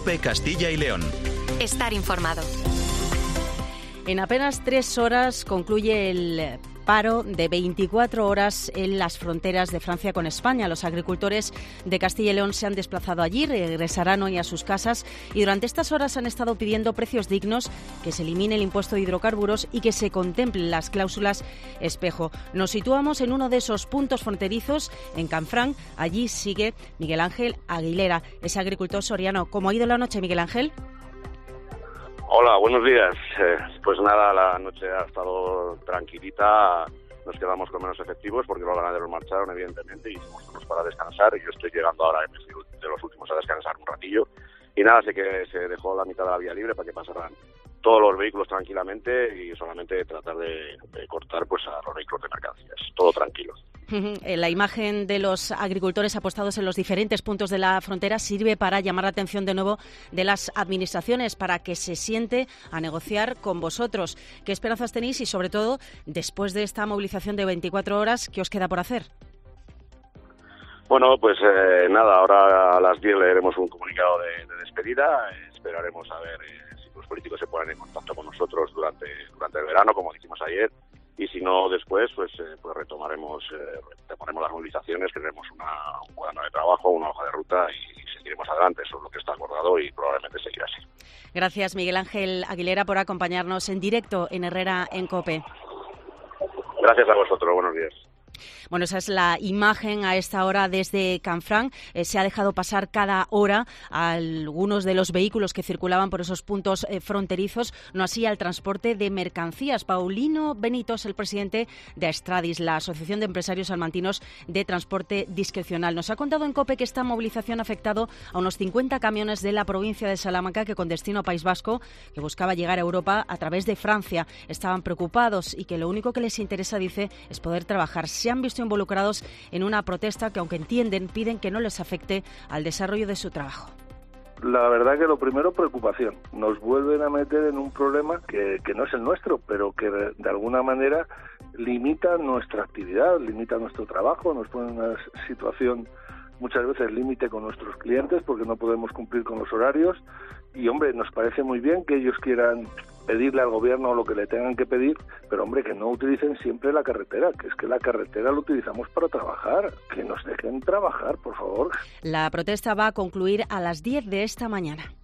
COPE Castilla y León. Estar informado. En apenas 3 horas concluye el paro de 24 horas en las fronteras de Francia con España. Los agricultores de Castilla y León se han desplazado allí, regresarán hoy a sus casas y durante estas horas han estado pidiendo precios dignos, que se elimine el impuesto de hidrocarburos y que se contemplen las cláusulas espejo. Nos situamos en uno de esos puntos fronterizos, en Canfranc. Allí sigue Miguel Ángel Aguilera, es agricultor soriano. ¿Cómo ha ido la noche, Miguel Ángel? Hola, buenos días. Pues nada, la noche ha estado tranquilita. Nos quedamos con menos efectivos porque los ganaderos marcharon, evidentemente, y hicimos unos para descansar. Y yo estoy llegando ahora de los últimos a descansar un ratillo. Y nada, sé que se dejó la mitad de la vía libre para que pasaran todos los vehículos tranquilamente y solamente tratar de cortar pues a los vehículos de mercancías. Todo tranquilo. La imagen de los agricultores apostados en los diferentes puntos de la frontera sirve para llamar la atención de nuevo de las administraciones, para que se siente a negociar con vosotros. ¿Qué esperanzas tenéis y, sobre todo, después de esta movilización de 24 horas, qué os queda por hacer? Bueno, pues nada, ahora a las 10 leeremos un comunicado de despedida. Esperaremos a ver si los políticos se ponen en contacto con nosotros durante el verano, como dijimos ayer. Y si no, después pues retomaremos las movilizaciones, crearemos un cuaderno de trabajo, una hoja de ruta y seguiremos adelante. Eso es lo que está acordado y probablemente seguirá así. Gracias, Miguel Ángel Aguilera, por acompañarnos en directo en Herrera en COPE. Gracias a vosotros, buenos días. Bueno, esa es la imagen a esta hora desde Canfranc. Se ha dejado pasar cada hora a algunos de los vehículos que circulaban por esos puntos fronterizos, no así al transporte de mercancías. Paulino Benito es el presidente de Astradis, la Asociación de Empresarios Salmantinos de Transporte Discrecional. Nos ha contado en COPE que esta movilización ha afectado a unos 50 camiones de la provincia de Salamanca que con destino a País Vasco, que buscaba llegar a Europa a través de Francia, estaban preocupados y que lo único que les interesa, dice, es poder trabajar. Se han visto involucrados en una protesta que, aunque entienden, piden que no les afecte al desarrollo de su trabajo. La verdad que lo primero, preocupación. Nos vuelven a meter en un problema que no es el nuestro, pero que de alguna manera limita nuestra actividad, limita nuestro trabajo, nos pone en una situación muchas veces límite con nuestros clientes porque no podemos cumplir con los horarios. Y, hombre, nos parece muy bien que ellos quieran pedirle al gobierno lo que le tengan que pedir, pero, hombre, que no utilicen siempre la carretera, que es que la carretera la utilizamos para trabajar, que nos dejen trabajar, por favor. La protesta va a concluir a las 10 de esta mañana.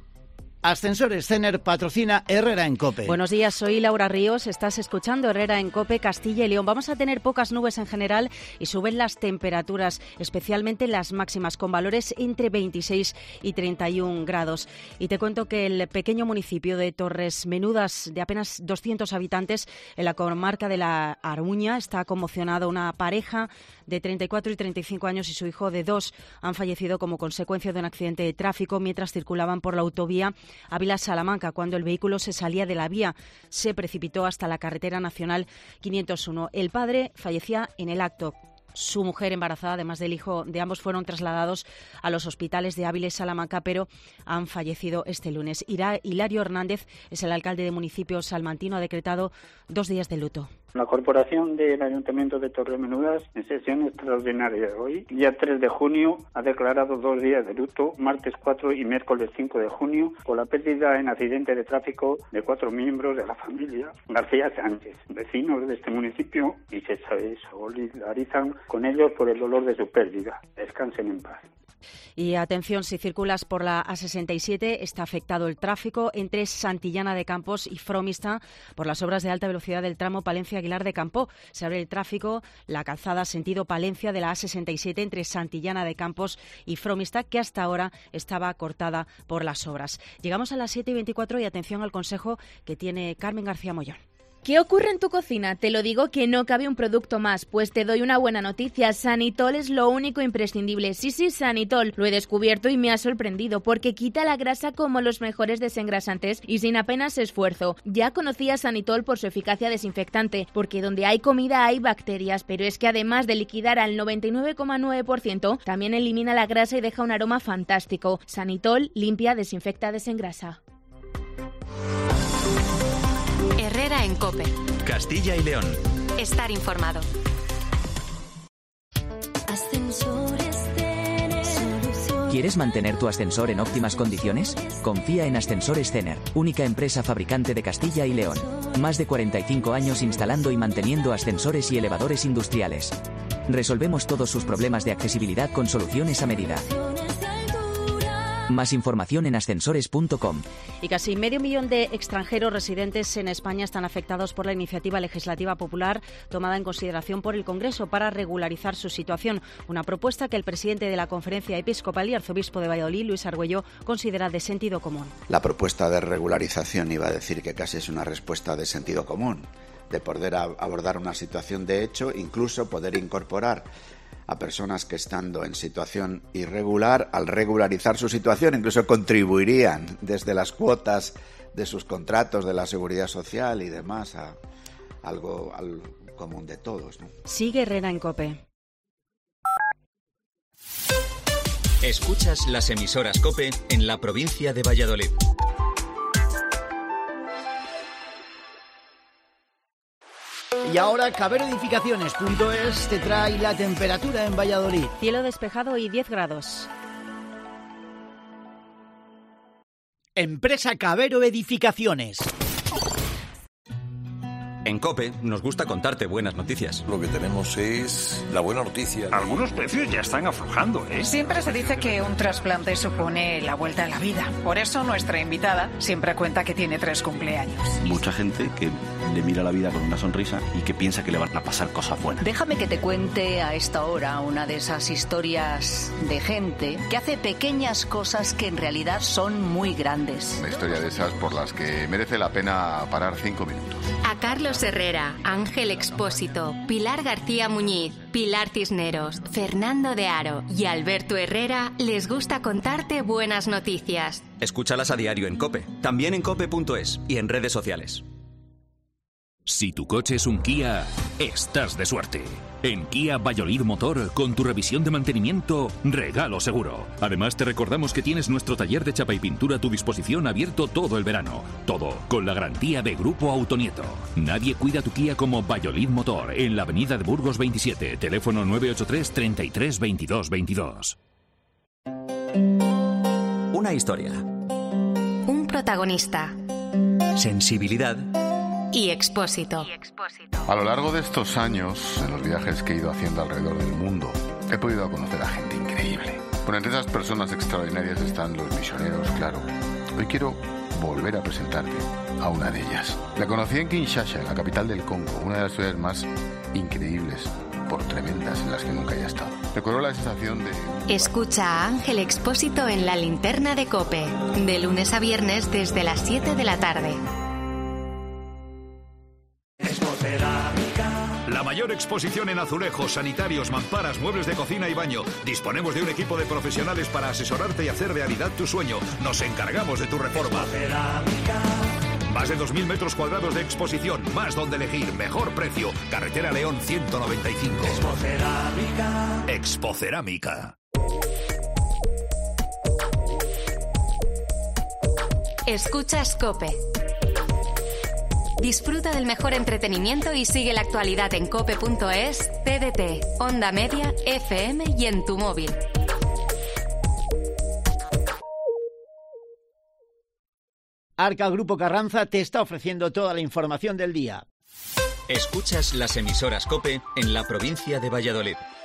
Ascensores Cener patrocina Herrera en COPE. Buenos días, soy Laura Ríos. Estás escuchando Herrera en COPE Castilla y León. Vamos a tener pocas nubes en general y suben las temperaturas, especialmente las máximas, con valores entre 26 y 31 grados. Y te cuento que el pequeño municipio de Torres Menudas, de apenas 200 habitantes, en la comarca de la Armuña, está conmocionado. Una pareja de 34 y 35 años y su hijo de 2 han fallecido como consecuencia de un accidente de tráfico mientras circulaban por la autovía Ávila-Salamanca. Cuando el vehículo se salía de la vía, se precipitó hasta la carretera nacional 501. El padre fallecía en el acto. Su mujer embarazada, además del hijo de ambos, fueron trasladados a los hospitales de Ávila y Salamanca, pero han fallecido este lunes. Hilario Hernández es el alcalde del municipio salmantino, ha decretado 2 días de luto. La Corporación del Ayuntamiento de Torres Menudas, en sesión extraordinaria de hoy, día 3 de junio, ha declarado 2 días de luto, martes 4 y miércoles 5 de junio, por la pérdida en accidente de tráfico de 4 miembros de la familia García Sánchez, vecinos de este municipio, y se solidarizan con ellos por el dolor de su pérdida. Descansen en paz. Y atención, si circulas por la A67, está afectado el tráfico entre Santillana de Campos y Fromista por las obras de alta velocidad del tramo Palencia-Aguilar de Campo. Se abre el tráfico, la calzada sentido Palencia de la A67 entre Santillana de Campos y Fromista, que hasta ahora estaba cortada por las obras. Llegamos a las 7:24 y atención al consejo que tiene Carmen García Mollón. ¿Qué ocurre en tu cocina? Te lo digo que no cabe un producto más, pues te doy una buena noticia. Sanitol es lo único imprescindible. Sí, Sanitol. Lo he descubierto y me ha sorprendido, porque quita la grasa como los mejores desengrasantes y sin apenas esfuerzo. Ya conocía Sanitol por su eficacia desinfectante, porque donde hay comida hay bacterias, pero es que además de liquidar al 99,9%, también elimina la grasa y deja un aroma fantástico. Sanitol limpia, desinfecta, desengrasa. Herrera en COPE. Castilla y León. Estar informado. Ascensores Cener, ¿Quieres mantener tu ascensor en óptimas condiciones? Confía en Ascensores Zener, única empresa fabricante de Castilla y León. Más de 45 años instalando y manteniendo ascensores y elevadores industriales. Resolvemos todos sus problemas de accesibilidad con soluciones a medida. Más información en ascensores.com. Y casi 500.000 de extranjeros residentes en España están afectados por la iniciativa legislativa popular tomada en consideración por el Congreso para regularizar su situación. Una propuesta que el presidente de la Conferencia Episcopal y arzobispo de Valladolid, Luis Argüello, considera de sentido común. La propuesta de regularización iba a decir que casi es una respuesta de sentido común, de poder abordar una situación de hecho, incluso poder incorporar a personas que estando en situación irregular, al regularizar su situación, incluso contribuirían desde las cuotas de sus contratos de la seguridad social y demás a algo al común de todos, ¿no? Sigue Herrera en COPE. Escuchas las emisoras COPE en la provincia de Valladolid. Y ahora caberoedificaciones.es te trae la temperatura en Valladolid. Cielo despejado y 10 grados. Empresa Cabero Edificaciones. En COPE nos gusta contarte buenas noticias. Lo que tenemos es la buena noticia. Algunos precios ya están aflojando, ¿eh? Siempre se dice que un trasplante supone la vuelta a la vida. Por eso nuestra invitada siempre cuenta que tiene 3 cumpleaños. Mucha gente que le mira la vida con una sonrisa y que piensa que le van a pasar cosas buenas. Déjame que te cuente a esta hora una de esas historias de gente que hace pequeñas cosas que en realidad son muy grandes. Una historia de esas por las que merece la pena parar 5 minutos. A Carlos Herrera, Ángel Expósito, Pilar García Muñiz, Pilar Cisneros, Fernando de Aro y Alberto Herrera les gusta contarte buenas noticias. Escúchalas a diario en COPE, también en cope.es y en redes sociales. Si tu coche es un Kia, estás de suerte. En Kia Valladolid Motor, con tu revisión de mantenimiento, regalo seguro. Además, te recordamos que tienes nuestro taller de chapa y pintura a tu disposición abierto todo el verano. Todo con la garantía de Grupo Autonieto. Nadie cuida tu Kia como Valladolid Motor, en la avenida de Burgos 27, teléfono 983 33 22 22. Una historia. Un protagonista. Sensibilidad. Y Expósito. A lo largo de estos años, en los viajes que he ido haciendo alrededor del mundo, he podido conocer a gente increíble. Bueno, entre esas personas extraordinarias están los misioneros, claro. Hoy quiero volver a presentarte a una de ellas. La conocí en Kinshasa, en la capital del Congo, una de las ciudades más increíbles, por tremendas, en las que nunca haya estado. Recuerdo la sensación de... Escucha a Ángel Expósito en La Linterna de COPE, de lunes a viernes desde las 7 de la tarde. La mayor exposición en azulejos, sanitarios, mamparas, muebles de cocina y baño. Disponemos de un equipo de profesionales para asesorarte y hacer realidad tu sueño. Nos encargamos de tu reforma. Más de 2.000 metros cuadrados de exposición, más donde elegir, mejor precio. Carretera León 195. Expocerámica. Escuchas COPE. Disfruta del mejor entretenimiento y sigue la actualidad en cope.es, TDT, Onda Media, FM y en tu móvil. Arca Grupo Carranza te está ofreciendo toda la información del día. Escuchas las emisoras COPE en la provincia de Valladolid.